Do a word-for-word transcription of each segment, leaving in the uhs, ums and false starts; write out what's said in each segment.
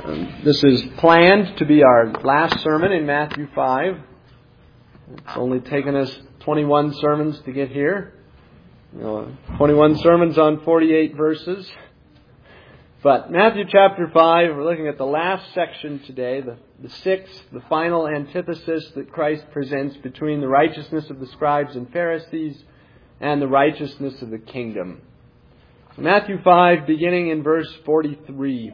Um, this is planned to be our last sermon in Matthew five. It's only taken us twenty-one sermons to get here. You know, twenty-one sermons on forty-eight verses. But Matthew chapter five, we're looking at the last section today, the, the sixth, the final antithesis that Christ presents between the righteousness of the scribes and Pharisees and the righteousness of the kingdom. So Matthew five, beginning in verse forty-three.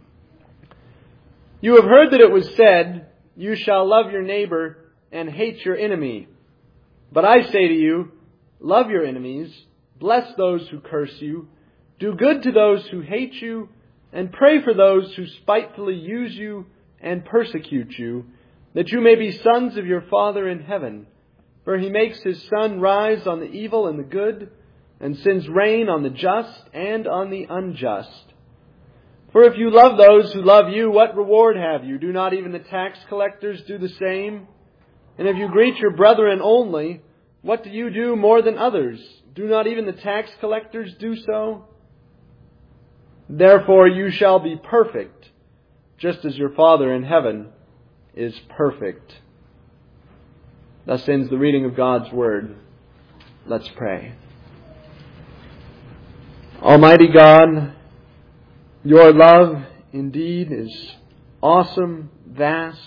You have heard that it was said, you shall love your neighbor and hate your enemy. But I say to you, love your enemies, bless those who curse you, do good to those who hate you, and pray for those who spitefully use you and persecute you, that you may be sons of your Father in heaven. For He makes His sun rise on the evil and the good, and sends rain on the just and on the unjust. For if you love those who love you, what reward have you? Do not even the tax collectors do the same? And if you greet your brethren only, what do you do more than others? Do not even the tax collectors do so? Therefore you shall be perfect, just as your Father in heaven is perfect. Thus ends the reading of God's Word. Let's pray. Almighty God, your love indeed is awesome, vast,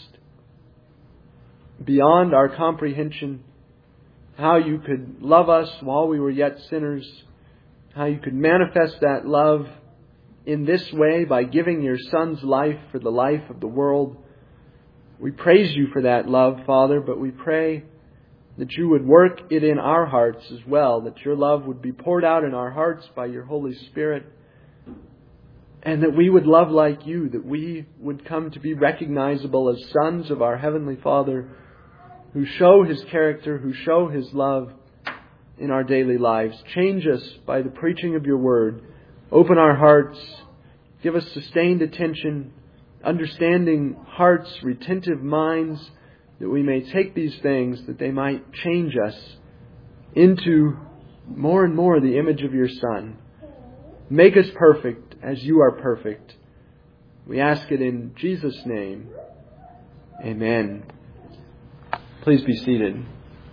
beyond our comprehension. How you could love us while we were yet sinners. How you could manifest that love in this way by giving your Son's life for the life of the world. We praise you for that love, Father, but we pray that you would work it in our hearts as well, that your love would be poured out in our hearts by your Holy Spirit, and that we would love like you, that we would come to be recognizable as sons of our Heavenly Father, who show His character, who show His love in our daily lives. Change us by the preaching of your word. Open our hearts. Give us sustained attention, understanding hearts, retentive minds, that we may take these things, that they might change us into more and more the image of your Son. Make us perfect as you are perfect. We ask it in Jesus' name. Amen. Please be seated.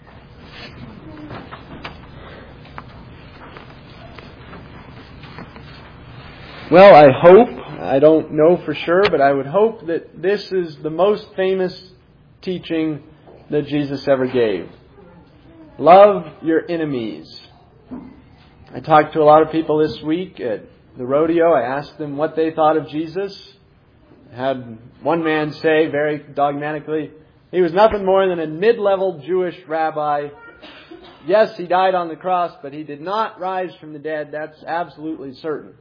Well, I hope, I don't know for sure, but I would hope that this is the most famous teaching that Jesus ever gave. Love your enemies. I talked to a lot of people this week at the rodeo. I asked them what they thought of Jesus. I had one man say very dogmatically, he was nothing more than a mid-level Jewish rabbi. Yes, he died on the cross, but he did not rise from the dead. That's absolutely certain.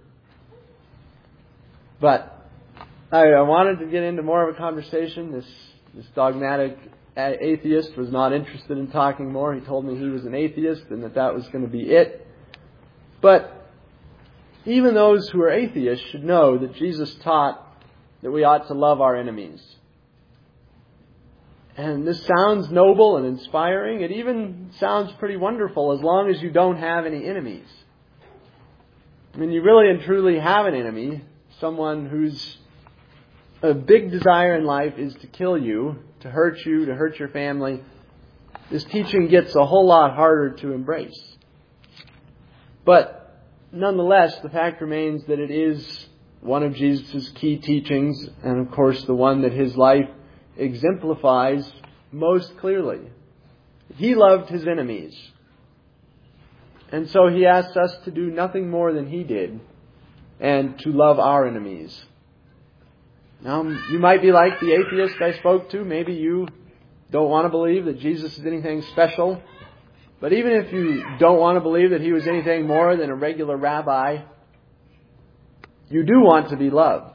But I, I wanted to get into more of a conversation. This, this dogmatic atheist was not interested in talking more. He told me he was an atheist and that that was going to be it. But even those who are atheists should know that Jesus taught that we ought to love our enemies. And this sounds noble and inspiring. It even sounds pretty wonderful as long as you don't have any enemies. I mean, you really and truly have an enemy, someone whose a big desire in life is to kill you, to hurt you, to hurt your family. This teaching gets a whole lot harder to embrace. But nonetheless, the fact remains that it is one of Jesus' key teachings, and of course the one that His life exemplifies most clearly. He loved His enemies. And so He asks us to do nothing more than He did, and to love our enemies. Now, you might be like the atheist I spoke to. Maybe you don't want to believe that Jesus is anything special. But even if you don't want to believe that He was anything more than a regular rabbi, you do want to be loved.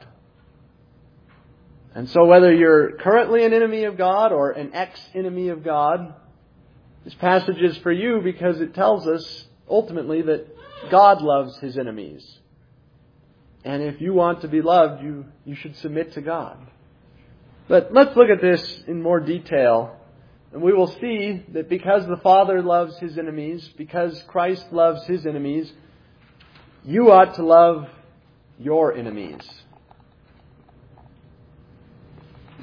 And so whether you're currently an enemy of God or an ex-enemy of God, this passage is for you because it tells us ultimately that God loves His enemies. And if you want to be loved, you, you should submit to God. But let's look at this in more detail. And we will see that because the Father loves His enemies, because Christ loves His enemies, you ought to love your enemies.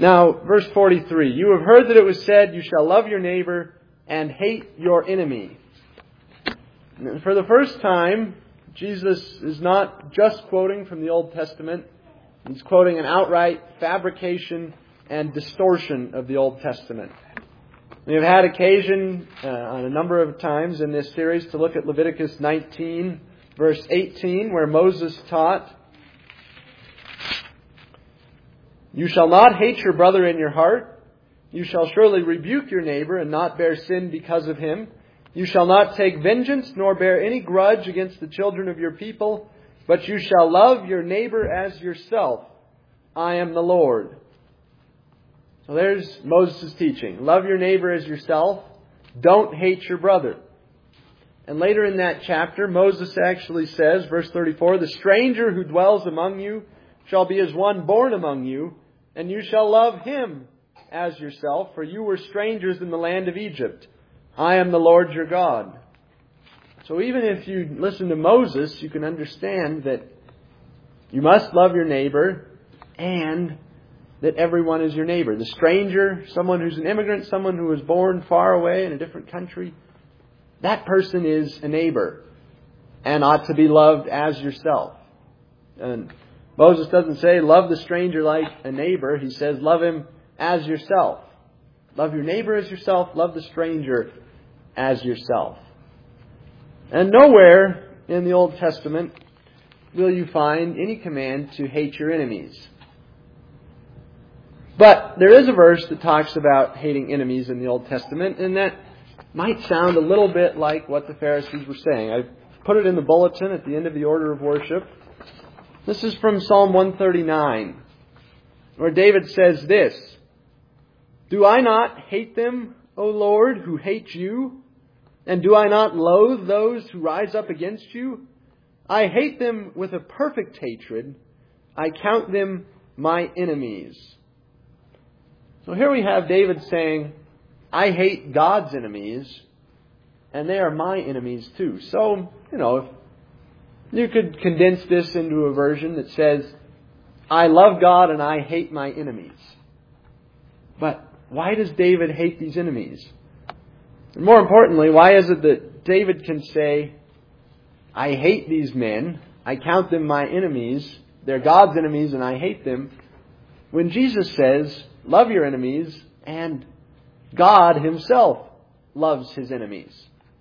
Now, verse forty-three. You have heard that it was said, you shall love your neighbor and hate your enemy. And for the first time, Jesus is not just quoting from the Old Testament. He's quoting an outright fabrication and distortion of the Old Testament. We have had occasion uh, on a number of times in this series to look at Leviticus nineteen, verse eighteen, where Moses taught, you shall not hate your brother in your heart. You shall surely rebuke your neighbor and not bear sin because of him. You shall not take vengeance nor bear any grudge against the children of your people, but you shall love your neighbor as yourself. I am the Lord. So there's Moses' teaching. Love your neighbor as yourself. Don't hate your brother. And later in that chapter, Moses actually says, verse thirty-four, the stranger who dwells among you shall be as one born among you, and you shall love him as yourself, for you were strangers in the land of Egypt. I am the Lord your God. So even if you listen to Moses, you can understand that you must love your neighbor and that everyone is your neighbor. The stranger, someone who's an immigrant, someone who was born far away in a different country, that person is a neighbor and ought to be loved as yourself. And Moses doesn't say love the stranger like a neighbor. He says love him as yourself. Love your neighbor as yourself. Love the stranger as yourself. And nowhere in the Old Testament will you find any command to hate your enemies. But there is a verse that talks about hating enemies in the Old Testament, and that might sound a little bit like what the Pharisees were saying. I've put it in the bulletin at the end of the order of worship. This is from Psalm one thirty-nine, where David says this, do I not hate them, O Lord, who hate you? And do I not loathe those who rise up against you? I hate them with a perfect hatred. I count them my enemies. So here we have David saying, I hate God's enemies, and they are my enemies too. So, you know, if you could condense this into a version that says, I love God and I hate my enemies. But why does David hate these enemies? And more importantly, why is it that David can say, I hate these men, I count them my enemies, they're God's enemies and I hate them, when Jesus says, love your enemies, and God himself loves his enemies?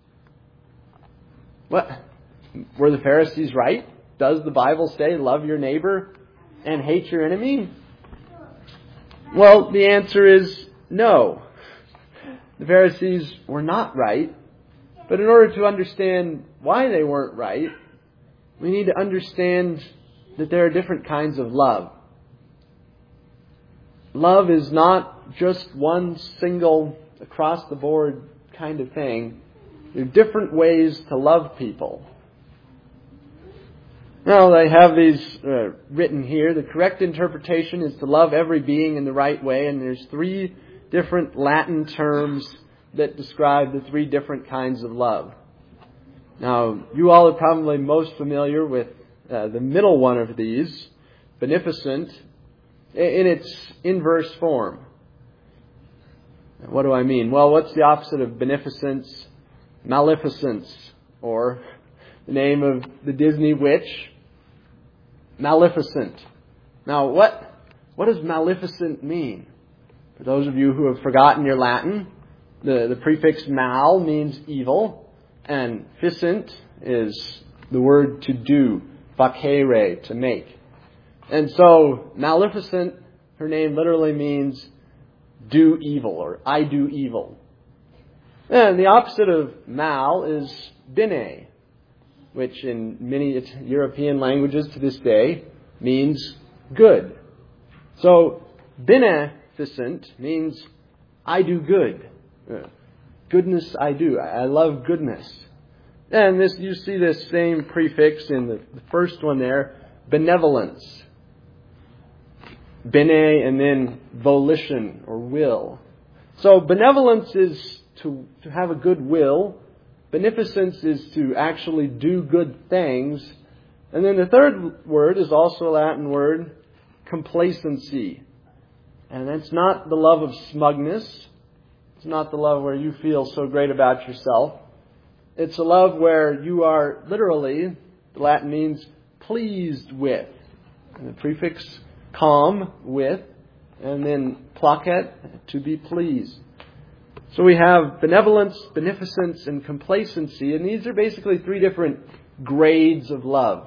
What? Were the Pharisees right? Does the Bible say love your neighbor and hate your enemy? Well, the answer is no. The Pharisees were not right. But in order to understand why they weren't right, we need to understand that there are different kinds of love. Love is not just one single, across-the-board kind of thing. There are different ways to love people. Now, they have these uh, written here. The correct interpretation is to love every being in the right way, and there's three different Latin terms that describe the three different kinds of love. Now, you all are probably most familiar with uh, the middle one of these, beneficent, in its inverse form. What do I mean? Well, what's the opposite of beneficence? Maleficence, or the name of the Disney witch, Maleficent. Now, what what does Maleficent mean? For those of you who have forgotten your Latin, the, the prefix mal means evil, and ficent is the word to do, facere, to make. And so, Maleficent, her name literally means do evil, or I do evil. And the opposite of mal is bene, which in many European languages to this day means good. So, beneficent means I do good. Uh, goodness I do. I love goodness. And this, you see this same prefix in the, the first one there, benevolence. Bene and then volition or will. So benevolence is to, to have a good will. Beneficence is to actually do good things. And then the third word is also a Latin word, complacency. And it's not the love of smugness. It's not the love where you feel so great about yourself. It's a love where you are literally, the Latin means pleased with. And the prefix com, with, and then placet, to be pleased. So we have benevolence, beneficence, and complacency. And these are basically three different grades of love.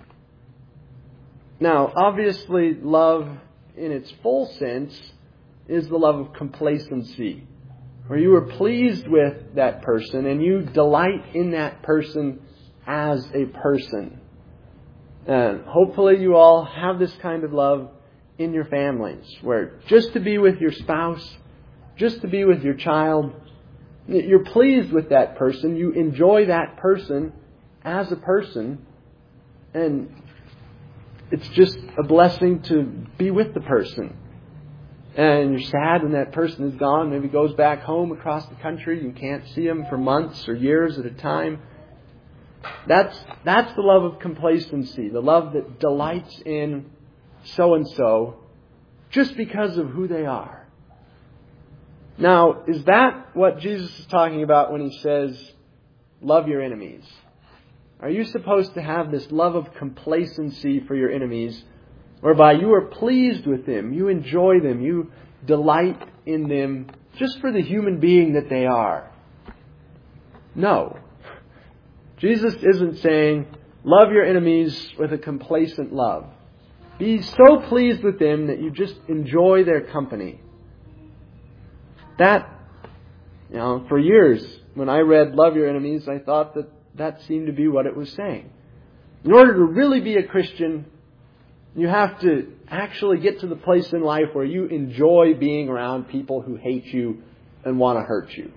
Now, obviously, love in its full sense is the love of complacency, where you are pleased with that person and you delight in that person as a person. And hopefully you all have this kind of love in your families, where just to be with your spouse, just to be with your child, you're pleased with that person, you enjoy that person as a person, and it's just a blessing to be with the person. And you're sad when that person is gone, maybe goes back home across the country, you can't see them for months or years at a time. That's that's the love of complacency, the love that delights in so-and-so just because of who they are. Now, is that what Jesus is talking about when He says, love your enemies? Are you supposed to have this love of complacency for your enemies, whereby you are pleased with them, you enjoy them, you delight in them just for the human being that they are? No. Jesus isn't saying, love your enemies with a complacent love. Be so pleased with them that you just enjoy their company. That, you know, for years, when I read love your enemies, I thought that that seemed to be what it was saying. In order to really be a Christian, you have to actually get to the place in life where you enjoy being around people who hate you and want to hurt you.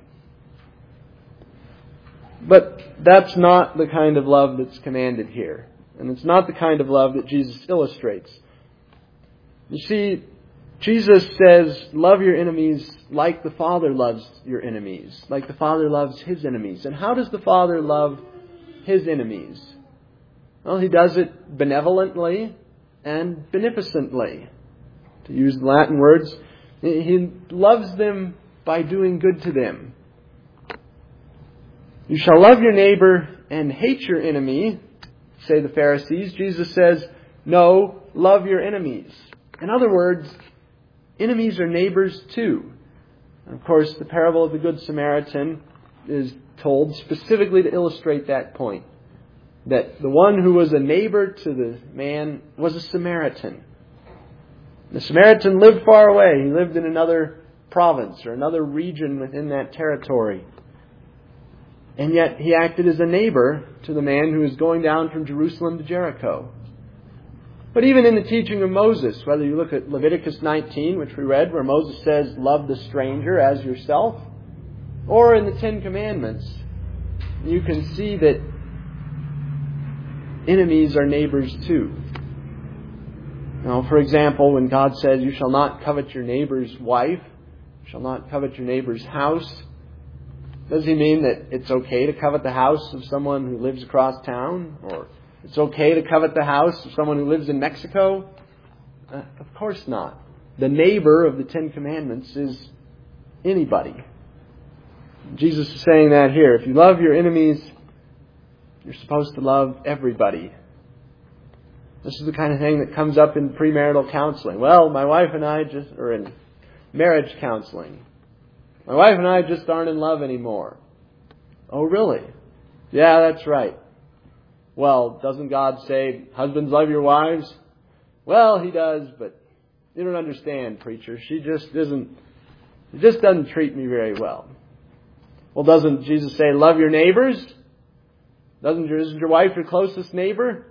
But that's not the kind of love that's commanded here. And it's not the kind of love that Jesus illustrates. You see, Jesus says, love your enemies like the Father loves your enemies, like the Father loves His enemies. And how does the Father love His enemies? Well, He does it benevolently and beneficently. To use the Latin words, He loves them by doing good to them. You shall love your neighbor and hate your enemy, say the Pharisees. Jesus says, no, love your enemies. In other words, enemies are neighbors too. Of course, the parable of the Good Samaritan is told specifically to illustrate that point. That the one who was a neighbor to the man was a Samaritan. The Samaritan lived far away. He lived in another province or another region within that territory. And yet he acted as a neighbor to the man who was going down from Jerusalem to Jericho. But even in the teaching of Moses, whether you look at Leviticus nineteen, which we read, where Moses says, love the stranger as yourself, or in the Ten Commandments, you can see that enemies are neighbors too. Now, for example, when God says, you shall not covet your neighbor's wife, you shall not covet your neighbor's house, does He mean that it's okay to covet the house of someone who lives across town? Or it's okay to covet the house of someone who lives in Mexico? Uh, of course not. The neighbor of the Ten Commandments is anybody. Jesus is saying that here. If you love your enemies, you're supposed to love everybody. This is the kind of thing that comes up in premarital counseling. Well, my wife and I just, or in marriage counseling. My wife and I just aren't in love anymore. Oh, really? Yeah, that's right. Well, doesn't God say, husbands, love your wives? Well, He does, but you don't understand, preacher. She just isn't, she just doesn't treat me very well. Well, doesn't Jesus say, love your neighbors? Doesn't your, isn't your wife your closest neighbor?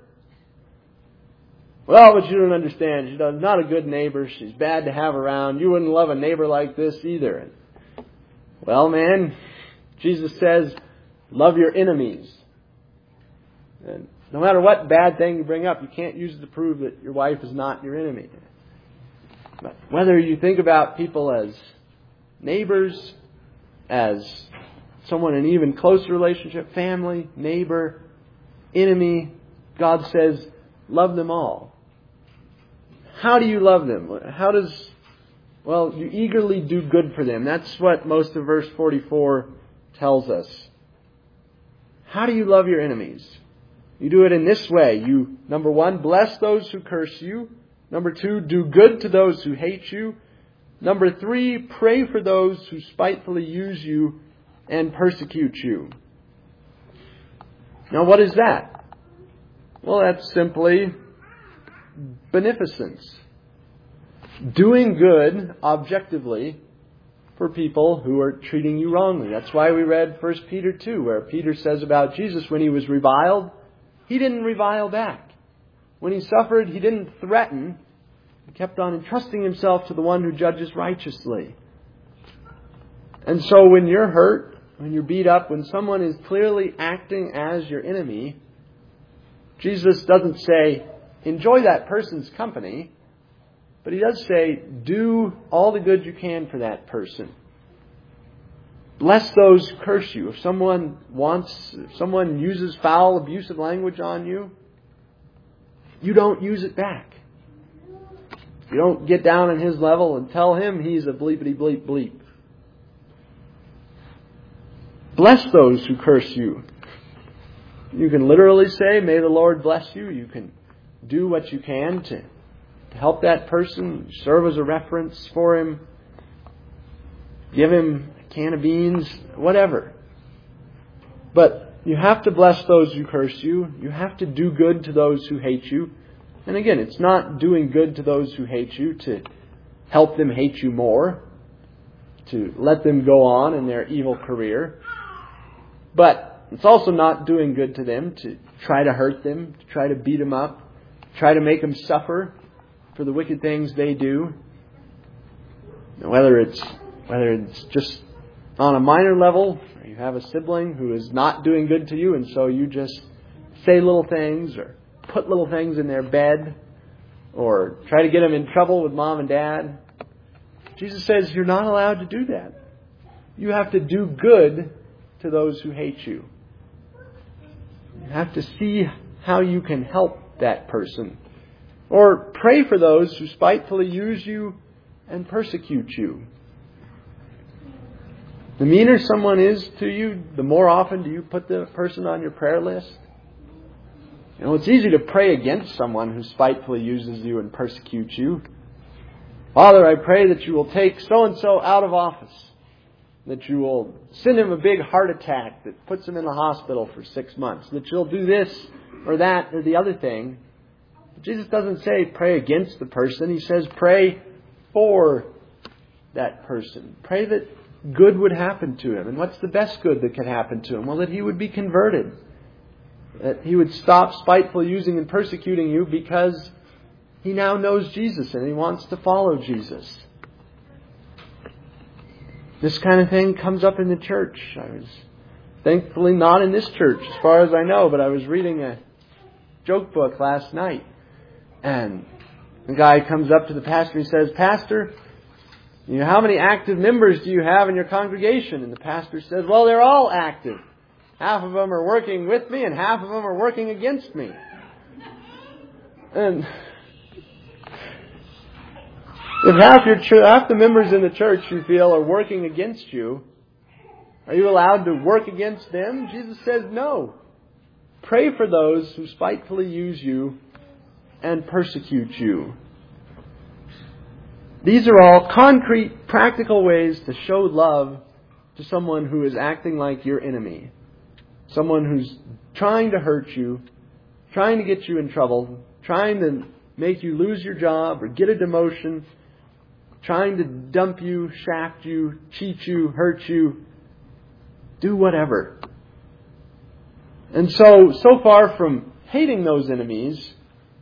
Well, but you don't understand. She's not a good neighbor. She's bad to have around. You wouldn't love a neighbor like this either. Well, man, Jesus says, love your enemies. And no matter what bad thing you bring up, you can't use it to prove that your wife is not your enemy. But whether you think about people as neighbors, as someone in an even closer relationship, family, neighbor, enemy, God says, love them all. How do you love them? How does Well, you eagerly do good for them. That's what most of verse forty-four tells us. How do you love your enemies? You do it in this way. You, number one, bless those who curse you. Number two, do good to those who hate you. Number three, pray for those who spitefully use you and persecute you. Now, what is that? Well, that's simply beneficence. Doing good objectively for people who are treating you wrongly. That's why we read First Peter two, where Peter says about Jesus, when he was reviled, he didn't revile back. When he suffered, he didn't threaten. He kept on entrusting himself to the one who judges righteously. And so when you're hurt, when you're beat up, when someone is clearly acting as your enemy, Jesus doesn't say, enjoy that person's company, but he does say, do all the good you can for that person. Bless those who curse you. If someone wants, if someone uses foul, abusive language on you, you don't use it back. You don't get down on his level and tell him he's a bleepity bleep bleep. Bless those who curse you. You can literally say, may the Lord bless you. You can do what you can to, to help that person, serve as a reference for him, give him a can of beans, whatever. But you have to bless those who curse you. You have to do good to those who hate you. And again, it's not doing good to those who hate you to help them hate you more, to let them go on in their evil career. But it's also not doing good to them to try to hurt them, to try to beat them up, try to make them suffer for the wicked things they do. Whether it's whether it's just on a minor level, or you have a sibling who is not doing good to you, and so you just say little things or put little things in their bed or try to get them in trouble with mom and dad. Jesus says you're not allowed to do that. You have to do good to those who hate you. You have to see how you can help that person. Or pray for those who spitefully use you and persecute you. The meaner someone is to you, the more often do you put the person on your prayer list. You know, it's easy to pray against someone who spitefully uses you and persecutes you. Father, I pray that you will take so-and-so out of office. That you will send him a big heart attack that puts him in the hospital for six months. That you'll do this or that or the other thing. But Jesus doesn't say pray against the person. He says pray for that person. Pray that good would happen to him. And what's the best good that could happen to him? Well, that he would be converted. That he would stop spitefully using and persecuting you because he now knows Jesus and he wants to follow Jesus. This kind of thing comes up in the church. I was thankfully not in this church as far as I know, but I was reading a joke book last night. And the guy comes up to the pastor and he says, Pastor, you know, how many active members do you have in your congregation? And the pastor says, well, they're all active. Half of them are working with me and half of them are working against me. And if half your ch- half the members in the church you feel are working against you, are you allowed to work against them? Jesus says no. Pray for those who spitefully use you and persecute you. These are all concrete, practical ways to show love to someone who is acting like your enemy. Someone who's trying to hurt you, trying to get you in trouble, trying to make you lose your job or get a demotion, trying to dump you, shaft you, cheat you, hurt you, do whatever. And so, so far from hating those enemies,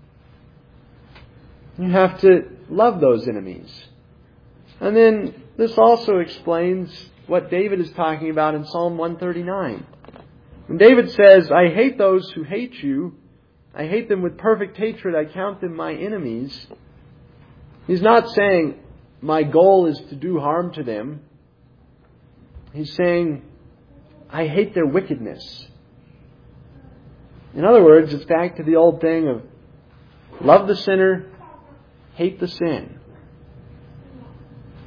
you have to love those enemies. And then this also explains what David is talking about in Psalm one thirty-nine. When David says, I hate those who hate you, I hate them with perfect hatred, I count them my enemies. He's not saying, my goal is to do harm to them. He's saying, I hate their wickedness. In other words, it's back to the old thing of love the sinner, hate the sin.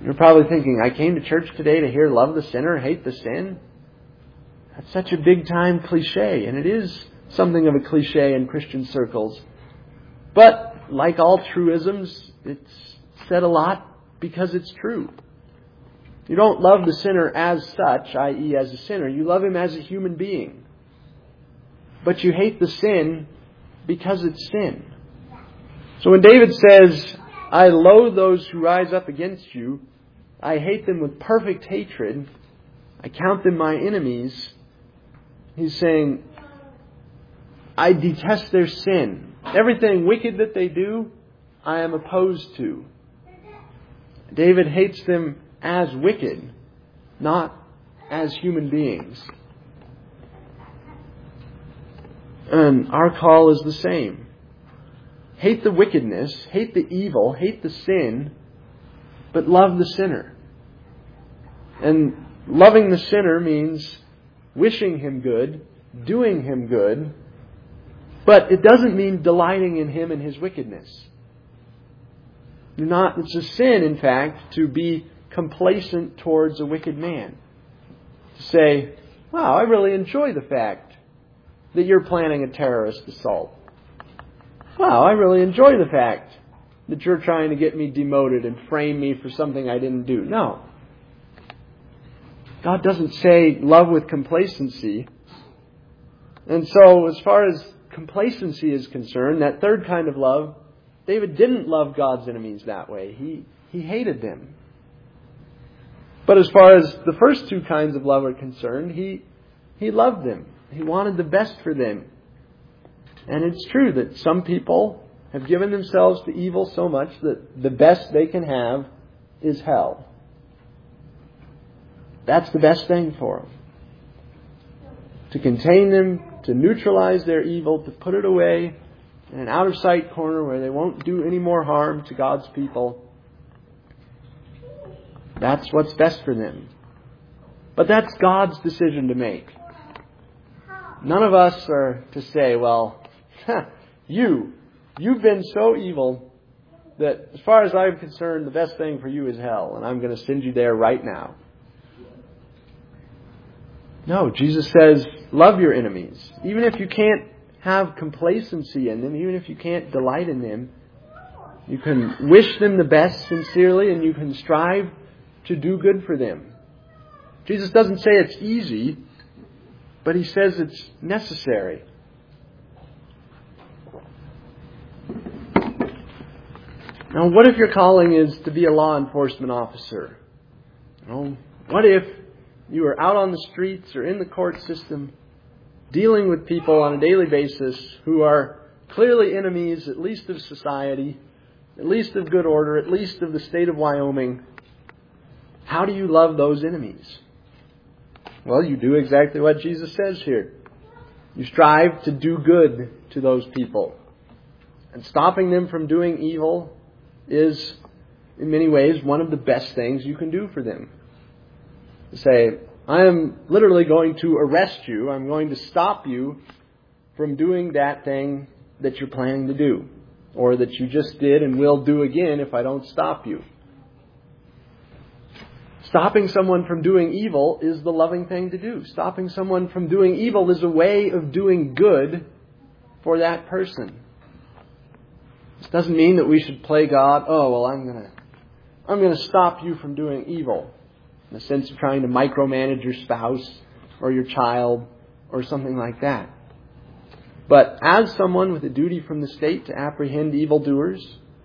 You're probably thinking, I came to church today to hear love the sinner, hate the sin. That's such a big time cliche, and it is something of a cliche in Christian circles. But like all truisms, it's said a lot because it's true. You don't love the sinner as such, that is as a sinner. You love him as a human being. But you hate the sin because it's sin. So when David says, I loathe those who rise up against you, I hate them with perfect hatred, I count them my enemies, he's saying, I detest their sin. Everything wicked that they do, I am opposed to. David hates them as wicked, not as human beings. And our call is the same. Hate the wickedness, hate the evil, hate the sin, but love the sinner. And loving the sinner means wishing him good, doing him good, but it doesn't mean delighting in him and his wickedness. You're not, it's a sin, in fact, to be complacent towards a wicked man. To say, wow, I really enjoy the fact that you're planning a terrorist assault. Wow, I really enjoy the fact that you're trying to get me demoted and frame me for something I didn't do. No. God doesn't say love with complacency. And so as far as complacency is concerned, that third kind of love, David didn't love God's enemies that way. He, he hated them. But as far as the first two kinds of love are concerned, he, he loved them. He wanted the best for them. And it's true that some people have given themselves to evil so much that the best they can have is hell. That's the best thing for them. To contain them, to neutralize their evil, to put it away in an out-of-sight corner where they won't do any more harm to God's people. That's what's best for them. But that's God's decision to make. None of us are to say, well, you, you've been so evil that as far as I'm concerned, the best thing for you is hell, and I'm going to send you there right now. No, Jesus says, love your enemies. Even if you can't have complacency in them, even if you can't delight in them, you can wish them the best sincerely, and you can strive to do good for them. Jesus doesn't say it's easy, but He says it's necessary. Now, what if your calling is to be a law enforcement officer? You know, what if you are out on the streets or in the court system dealing with people on a daily basis who are clearly enemies, at least of society, at least of good order, at least of the state of Wyoming? How do you love those enemies? Well, you do exactly what Jesus says here. You strive to do good to those people. And stopping them from doing evil is, in many ways, one of the best things you can do for them. To say, I am literally going to arrest you. I'm going to stop you from doing that thing that you're planning to do, or that you just did and will do again if I don't stop you. Stopping someone from doing evil is the loving thing to do. Stopping someone from doing evil is a way of doing good for that person. This doesn't mean that we should play God. Oh, well, I'm going to I'm going to stop you from doing evil, in the sense of trying to micromanage your spouse or your child or something like that. But as someone with a duty from the state to apprehend evildoers,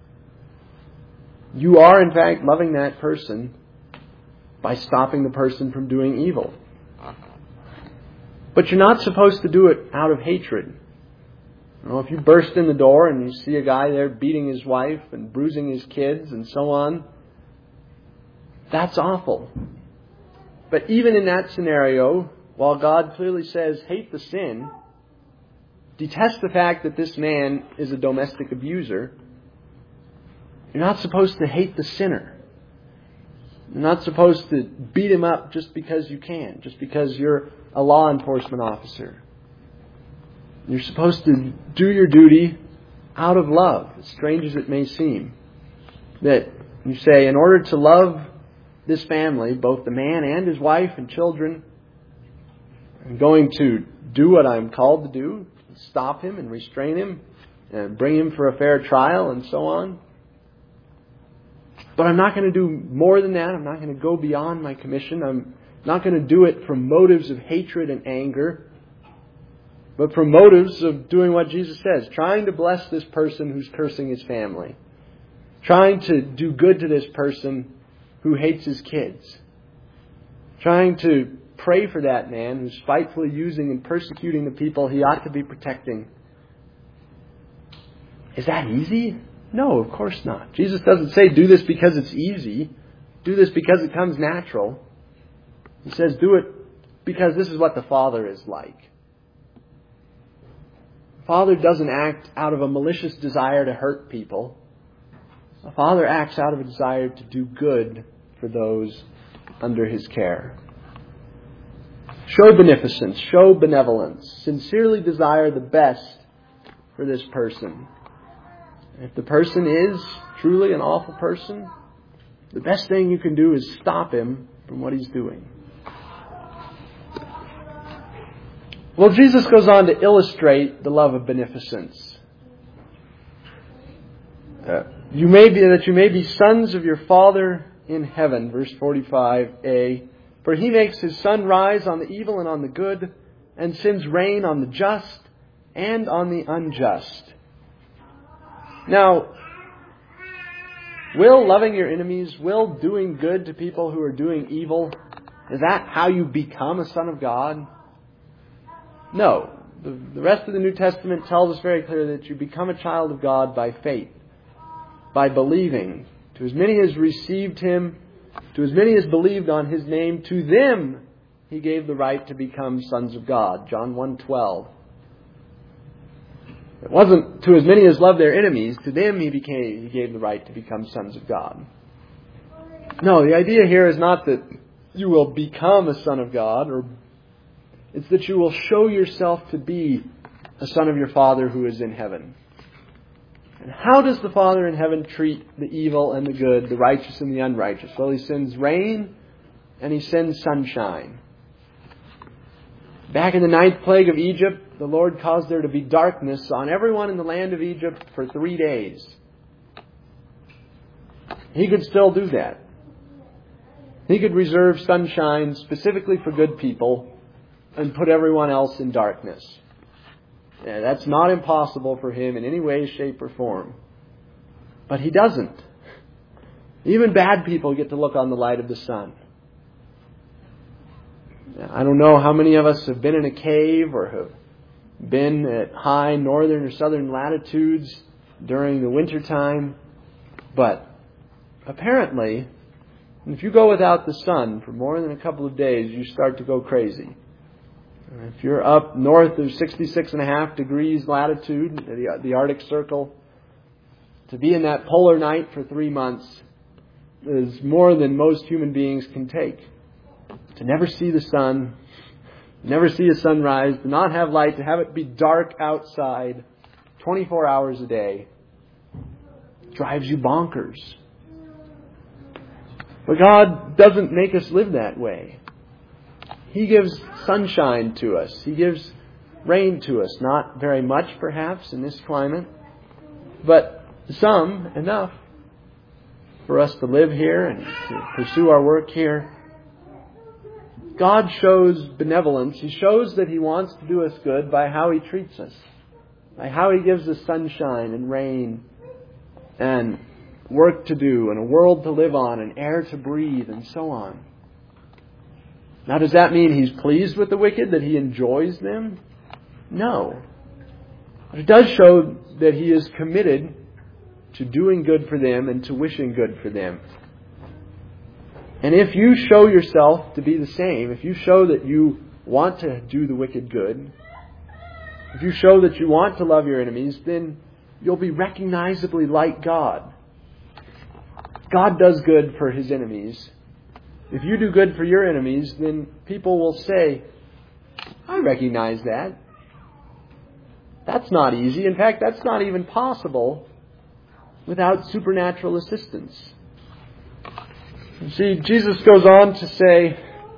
you are in fact loving that person by stopping the person from doing evil. But you're not supposed to do it out of hatred. You know, if you burst in the door and you see a guy there beating his wife and bruising his kids and so on, that's awful. But even in that scenario, while God clearly says, hate the sin, detest the fact that this man is a domestic abuser, you're not supposed to hate the sinner. You're not supposed to beat him up just because you can, just because you're a law enforcement officer. You're supposed to do your duty out of love, as strange as it may seem. That you say, in order to love this family, both the man and his wife and children. I'm going to do what I'm called to do, stop him and restrain him and bring him for a fair trial and so on. But I'm not going to do more than that. I'm not going to go beyond my commission. I'm not going to do it from motives of hatred and anger, but from motives of doing what Jesus says, trying to bless this person who's cursing his family, trying to do good to this person who hates his kids, trying to pray for that man who's spitefully using and persecuting the people he ought to be protecting. Is that easy? No, of course not. Jesus doesn't say do this because it's easy. Do this because it comes natural. He says do it because this is what the Father is like. The Father doesn't act out of a malicious desire to hurt people. The Father acts out of a desire to do good for those under His care. Show beneficence, show benevolence. Sincerely desire the best for this person. If the person is truly an awful person, the best thing you can do is stop him from what he's doing. Well, Jesus goes on to illustrate the love of beneficence. Uh, you may be that you may be sons of your Father in heaven, verse forty-five a. For He makes His sun rise on the evil and on the good, and sends rain on the just and on the unjust. Now, will loving your enemies, will doing good to people who are doing evil, is that how you become a son of God? No. The, the rest of the New Testament tells us very clearly that you become a child of God by faith, by believing. To as many as received Him, to as many as believed on His name, to them He gave the right to become sons of God. John one twelve. It wasn't to as many as loved their enemies, to them he became, he gave the right to become sons of God. No, the idea here is not that you will become a son of God, or it's that you will show yourself to be a son of your Father who is in heaven. And how does the Father in heaven treat the evil and the good, the righteous and the unrighteous? Well, He sends rain and He sends sunshine. Back in the ninth plague of Egypt, the Lord caused there to be darkness on everyone in the land of Egypt for three days. He could still do that. He could reserve sunshine specifically for good people and put everyone else in darkness. Yeah, that's not impossible for Him in any way, shape, or form. But He doesn't. Even bad people get to look on the light of the sun. I don't know how many of us have been in a cave or have been at high northern or southern latitudes during the winter time, but apparently, if you go without the sun for more than a couple of days, you start to go crazy. If you're up north of sixty-six and a half degrees latitude, the, the Arctic Circle, to be in that polar night for three months is more than most human beings can take. To never see the sun, never see a sunrise, to not have light, to have it be dark outside twenty-four hours a day, drives you bonkers. But God doesn't make us live that way. He gives sunshine to us. He gives rain to us. Not very much, perhaps, in this climate, but some, enough, for us to live here and to pursue our work here. God shows benevolence. He shows that He wants to do us good by how He treats us, by how He gives us sunshine and rain and work to do and a world to live on and air to breathe and so on. Now, does that mean He's pleased with the wicked, that He enjoys them? No. But it does show that He is committed to doing good for them and to wishing good for them. And if you show yourself to be the same, if you show that you want to do the wicked good, if you show that you want to love your enemies, then you'll be recognizably like God. God does good for His enemies. If you do good for your enemies, then people will say, I recognize that. That's not easy. In fact, that's not even possible without supernatural assistance. See, Jesus goes on to say,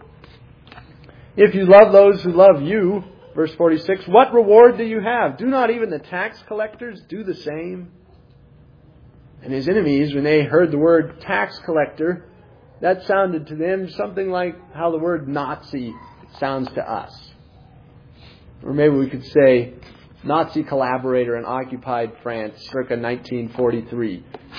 if you love those who love you, verse forty-six, what reward do you have? Do not even the tax collectors do the same? And his enemies, when they heard the word tax collector, that sounded to them something like how the word Nazi sounds to us. Or maybe we could say Nazi collaborator in occupied France circa nineteen forty-three.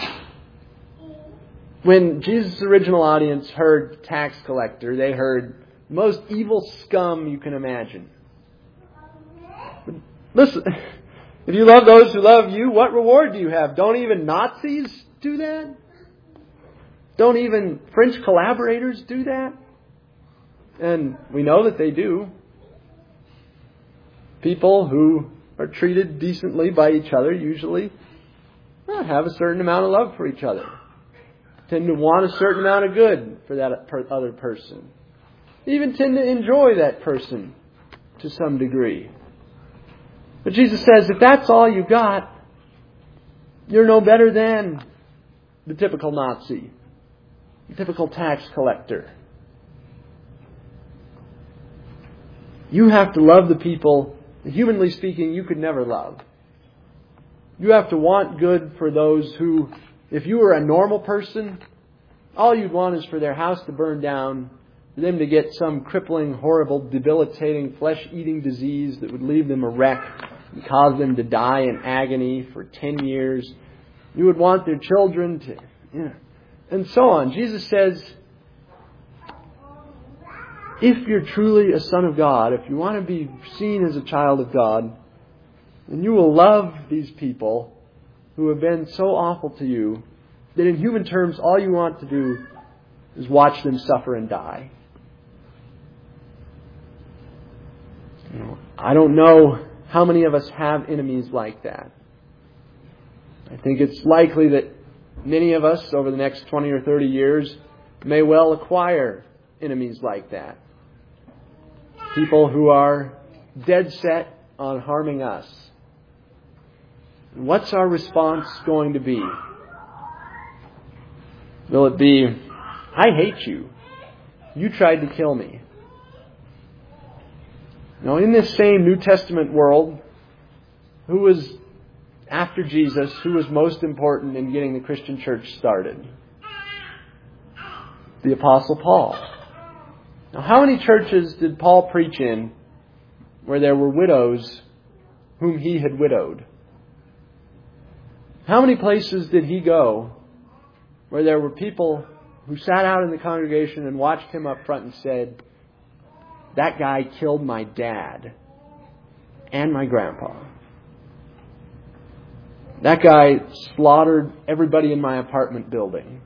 When Jesus' original audience heard tax collector, they heard the most evil scum you can imagine. But listen, if you love those who love you, what reward do you have? Don't even Nazis do that? Don't even French collaborators do that? And we know that they do. People who are treated decently by each other usually well, have a certain amount of love for each other. Tend to want a certain amount of good for that other person. Even tend to enjoy that person to some degree. But Jesus says, if that's all you got, you're no better than the typical Nazi, the typical tax collector. You have to love the people, humanly speaking, you could never love. You have to want good for those who, if you were a normal person, all you'd want is for their house to burn down, for them to get some crippling, horrible, debilitating, flesh-eating disease that would leave them a wreck and cause them to die in agony for ten years. You would want their children to, yeah, and so on. Jesus says, if you're truly a son of God, if you want to be seen as a child of God, then you will love these people who have been so awful to you that in human terms all you want to do is watch them suffer and die. You know, I don't know how many of us have enemies like that. I think it's likely that many of us over the next twenty or thirty years may well acquire enemies like that. People who are dead set on harming us. What's our response going to be? Will it be, I hate you. You tried to kill me. Now, in this same New Testament world, who was, after Jesus, who was most important in getting the Christian church started? The Apostle Paul. Now, how many churches did Paul preach in where there were widows whom he had widowed? How many places did he go where there were people who sat out in the congregation and watched him up front and said, that guy killed my dad and my grandpa. That guy slaughtered everybody in my apartment building.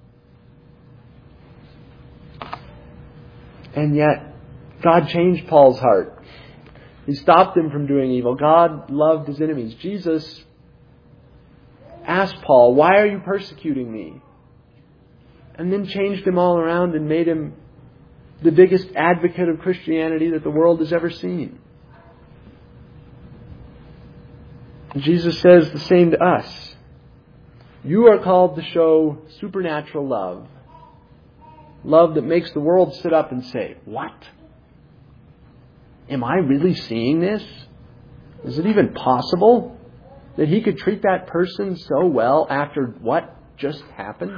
And yet, God changed Paul's heart. He stopped him from doing evil. God loved his enemies. Jesus asked Paul, why are you persecuting me? And then changed him all around and made him the biggest advocate of Christianity that the world has ever seen. And Jesus says the same to us. You are called to show supernatural love. Love that makes the world sit up and say, what? Am I really seeing this? Is it even possible that he could treat that person so well after what just happened?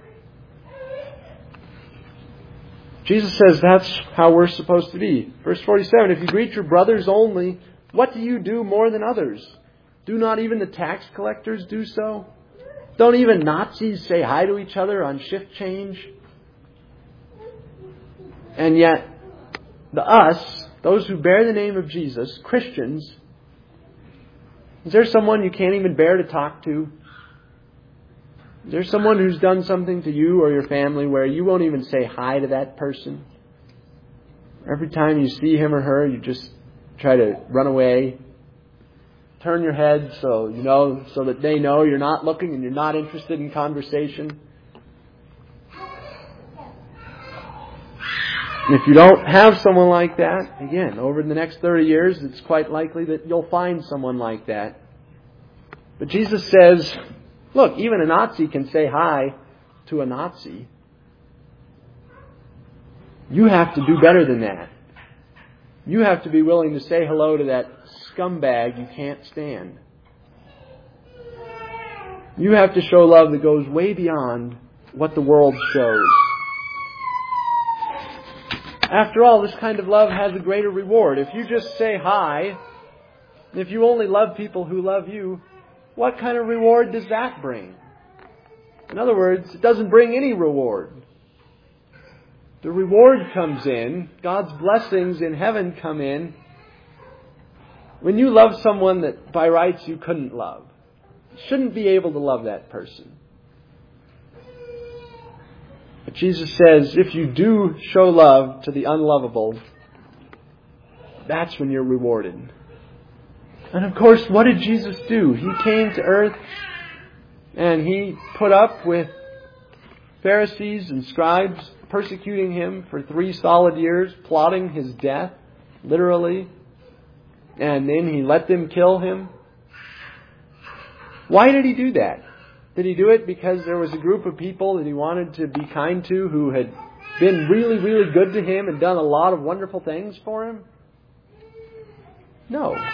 Jesus says that's how we're supposed to be. Verse forty-seven, if you greet your brothers only, what do you do more than others? Do not even the tax collectors do so? Don't even Nazis say hi to each other on shift change? And yet, the us, those who bear the name of Jesus, Christians, is there someone you can't even bear to talk to? Is there someone who's done something to you or your family where you won't even say hi to that person? Every time you see him or her, you just try to run away. Turn your head so you know, so that they know you're not looking and you're not interested in conversation. And if you don't have someone like that, again, over the next thirty years, it's quite likely that you'll find someone like that. But Jesus says, look, even a Nazi can say hi to a Nazi. You have to do better than that. You have to be willing to say hello to that scumbag you can't stand. You have to show love that goes way beyond what the world shows. After all, this kind of love has a greater reward. If you just say hi, if you only love people who love you, what kind of reward does that bring? In other words, it doesn't bring any reward. The reward comes in, God's blessings in heaven come in, when you love someone that by rights you couldn't love. You shouldn't be able to love that person. But Jesus says, if you do show love to the unlovable, that's when you're rewarded. And of course, what did Jesus do? He came to earth and He put up with Pharisees and scribes persecuting Him for three solid years, plotting His death, literally. And then He let them kill Him. Why did He do that? Did He do it because there was a group of people that He wanted to be kind to who had been really, really good to Him and done a lot of wonderful things for Him? No.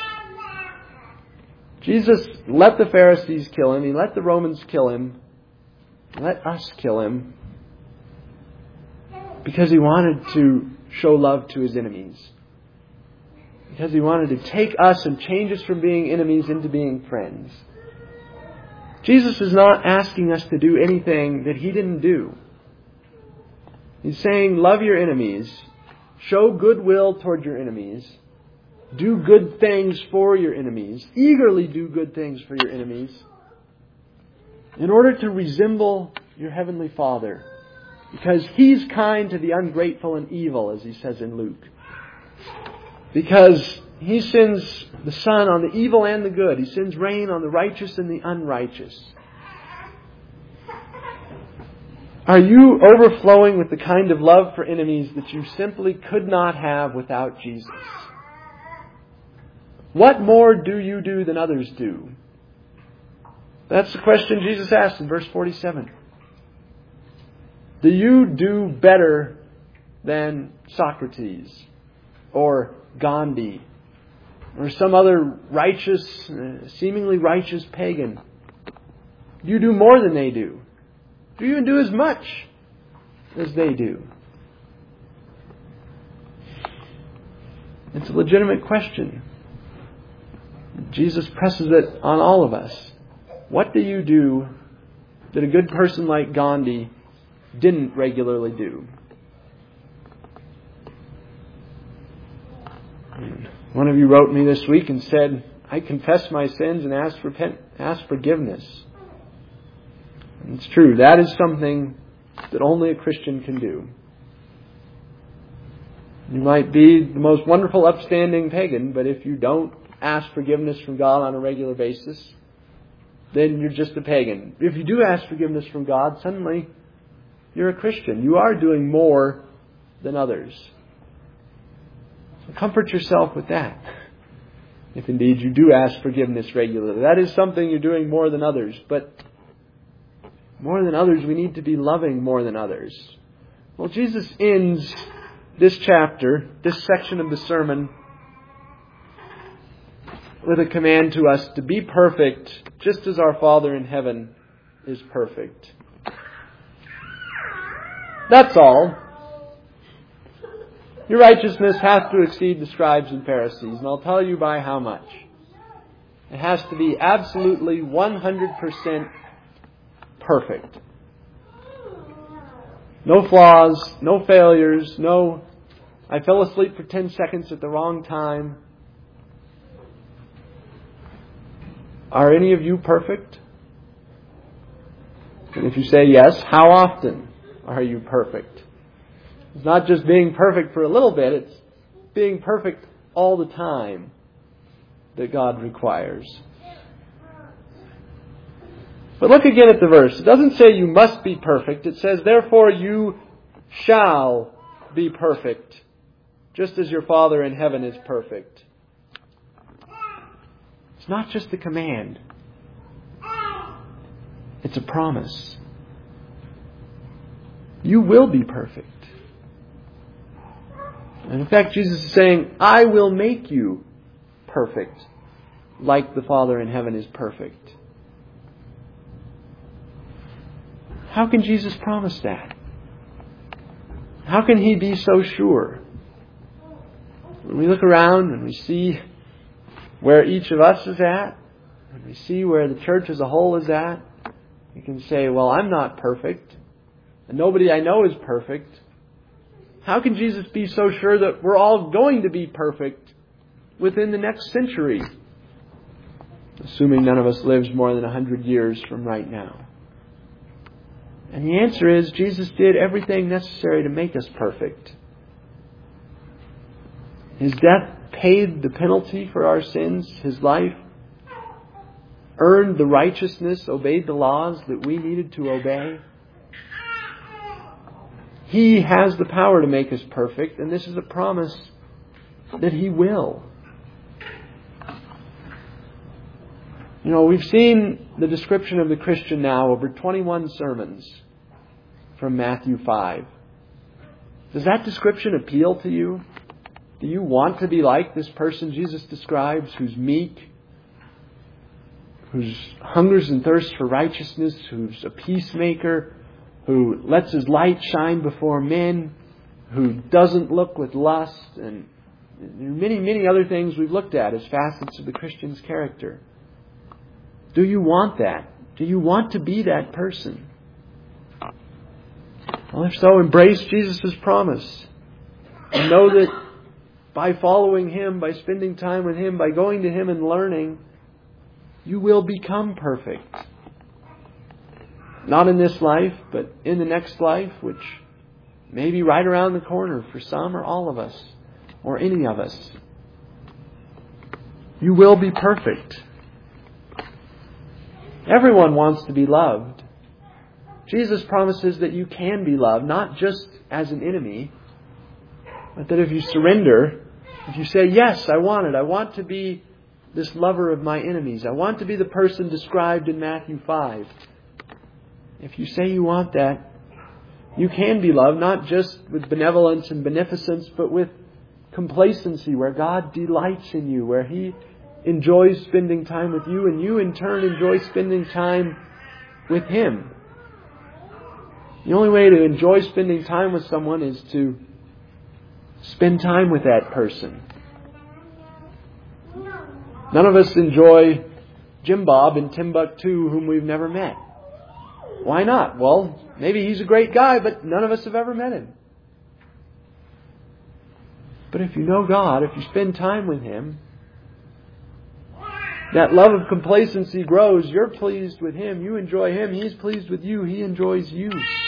Jesus let the Pharisees kill Him. He let the Romans kill Him. Let us kill Him. Because He wanted to show love to His enemies. Because He wanted to take us and change us from being enemies into being friends. Jesus is not asking us to do anything that He didn't do. He's saying, love your enemies. Show goodwill toward your enemies. Do good things for your enemies. Eagerly do good things for your enemies. In order to resemble your Heavenly Father. Because He's kind to the ungrateful and evil, as He says in Luke. Because He sends the sun on the evil and the good. He sends rain on the righteous and the unrighteous. Are you overflowing with the kind of love for enemies that you simply could not have without Jesus? What more do you do than others do? That's the question Jesus asked in verse forty-seven. Do you do better than Socrates or Gandhi or some other righteous, seemingly righteous pagan? Do you do more than they do? Do you even do as much as they do? It's a legitimate question. Jesus presses it on all of us. What do you do that a good person like Gandhi didn't regularly do? One of you wrote me this week and said, I confess my sins and ask, repent, ask forgiveness. And it's true. That is something that only a Christian can do. You might be the most wonderful, upstanding pagan, but if you don't ask forgiveness from God on a regular basis, then you're just a pagan. If you do ask forgiveness from God, suddenly you're a Christian. You are doing more than others. So comfort yourself with that. If indeed you do ask forgiveness regularly. That is something you're doing more than others. But more than others, we need to be loving more than others. Well, Jesus ends this chapter, this section of the sermon, with a command to us to be perfect, just as our Father in heaven is perfect. That's all. Your righteousness has to exceed the scribes and Pharisees, and I'll tell you by how much. It has to be absolutely one hundred percent perfect. No flaws, no failures, no I fell asleep for ten seconds at the wrong time. Are any of you perfect? And if you say yes, how often are you perfect? It's not just being perfect for a little bit, it's being perfect all the time that God requires. But look again at the verse. It doesn't say you must be perfect. It says, therefore you shall be perfect, just as your Father in heaven is perfect. It's not just a command. It's a promise. You will be perfect. And in fact, Jesus is saying, I will make you perfect, like the Father in heaven is perfect. How can Jesus promise that? How can He be so sure? When we look around and we see where each of us is at, and we see where the church as a whole is at, we can say, well, I'm not perfect, and nobody I know is perfect. How can Jesus be so sure that we're all going to be perfect within the next century? Assuming none of us lives more than a hundred years from right now. And the answer is, Jesus did everything necessary to make us perfect. His death paid the penalty for our sins. His life earned the righteousness, obeyed the laws that we needed to obey. He has the power to make us perfect, and this is a promise that He will. You know, we've seen the description of the Christian now over twenty-one sermons from Matthew five. Does that description appeal to you? Do you want to be like this person Jesus describes, who's meek, who hungers and thirsts for righteousness, who's a peacemaker, who lets his light shine before men, who doesn't look with lust, and many, many other things we've looked at as facets of the Christian's character? Do you want that? Do you want to be that person? Well, if so, embrace Jesus' promise. And know that by following Him, by spending time with Him, by going to Him and learning, you will become perfect. Not in this life, but in the next life, which may be right around the corner for some or all of us, or any of us. You will be perfect. Everyone wants to be loved. Jesus promises that you can be loved, not just as an enemy, but that if you surrender, if you say, yes, I want it. I want to be this lover of my enemies. I want to be the person described in Matthew five. If you say you want that, you can be loved, not just with benevolence and beneficence, but with complacency, where God delights in you, where He enjoys spending time with you, and you in turn enjoy spending time with Him. The only way to enjoy spending time with someone is to spend time with that person. None of us enjoy Jim Bob in Timbuktu, whom we've never met. Why not? Well, maybe he's a great guy, but none of us have ever met him. But if you know God, if you spend time with Him, that love of complacency grows. You're pleased with Him. You enjoy Him. He's pleased with you. He enjoys you.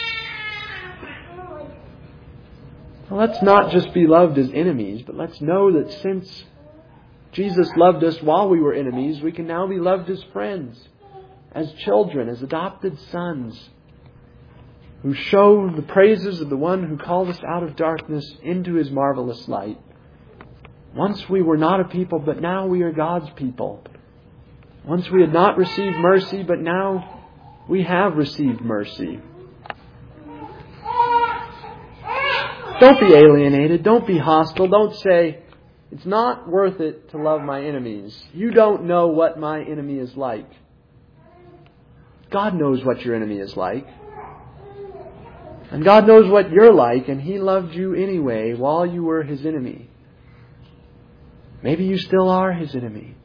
Well, let's not just be loved as enemies, but let's know that since Jesus loved us while we were enemies, we can now be loved as friends, as children, as adopted sons, who show the praises of the one who called us out of darkness into His marvelous light. Once we were not a people, but now we are God's people. Once we had not received mercy, but now we have received mercy. Don't be alienated. Don't be hostile. Don't say, it's not worth it to love my enemies. You don't know what my enemy is like. God knows what your enemy is like. And God knows what you're like, and He loved you anyway while you were His enemy. Maybe you still are His enemy.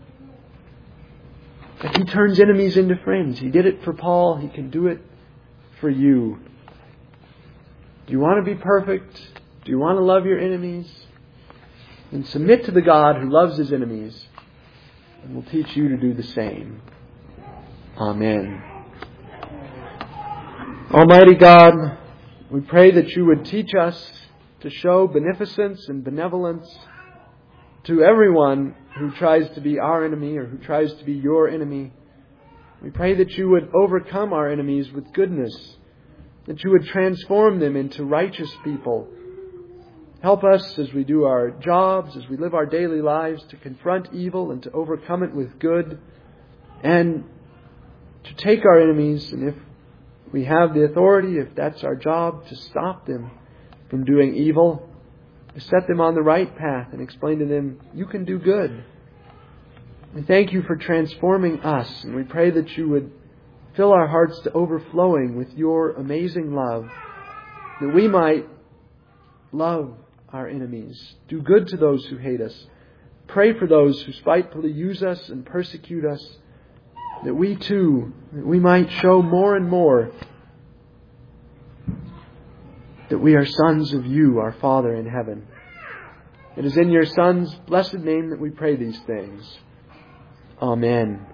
But He turns enemies into friends. He did it for Paul. He can do it for you. Do you want to be perfect? Do you want to love your enemies? Then submit to the God who loves His enemies and will teach you to do the same. Amen. Almighty God, we pray that You would teach us to show beneficence and benevolence to everyone who tries to be our enemy or who tries to be Your enemy. We pray that You would overcome our enemies with goodness, that You would transform them into righteous people. Help us as we do our jobs, as we live our daily lives, to confront evil and to overcome it with good, and to take our enemies, and if we have the authority, if that's our job, to stop them from doing evil, to set them on the right path and explain to them, you can do good. We thank you for transforming us, and we pray that you would fill our hearts to overflowing with your amazing love, that we might love our enemies, do good to those who hate us, pray for those who spitefully use us and persecute us, that we too, that we might show more and more that we are sons of you, our Father in heaven. It is in your Son's blessed name that we pray these things. Amen.